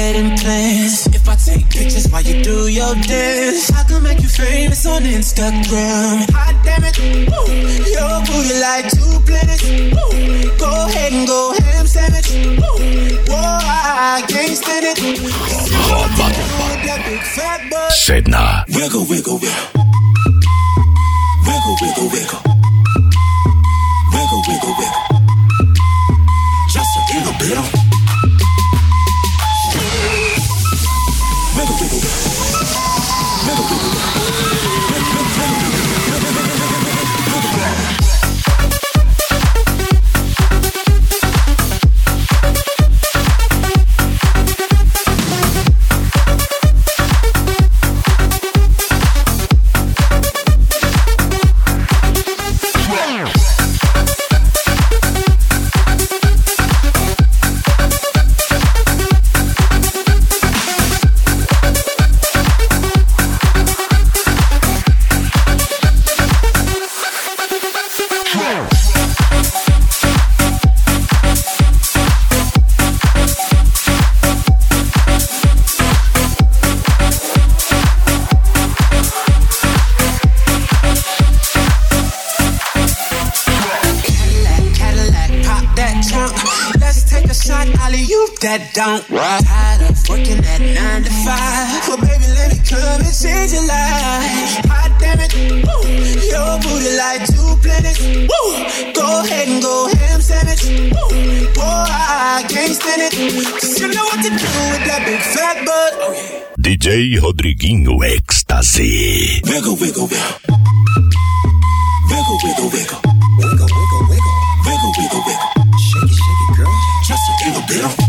wedding plans. If I take pictures while you do your dance, I can make you famous on Instagram. Hot damn it, woo. Your booty like 2 planets. Woo. Go ahead and go ham sandwich. Woo. Whoa, I can't stand it. Sedna. Wiggle, wiggle, wiggle. Wiggle, wiggle, wiggle. Wiggle, wiggle, wiggle. Just a little bit. Wiggle, wiggle, wiggle. Wiggle, wiggle, wiggle. That don't tired of working at 9 to 5. Well, baby, let me come and change your life. Hot damn it, woo. Your booty like 2 planets. Woo. Go ahead and go ham sandwich. Woo. Boy, I can't stand it. Cause you know what to do with that big fat butt. Oh, yeah. DJ Rodriguinho Ecstasy. Wiggle, wiggle, wiggle. Wiggle, wiggle, wiggle. Wiggle, wiggle, wiggle. Wiggle, wiggle, wiggle. Shake it, girl. Just a little bit.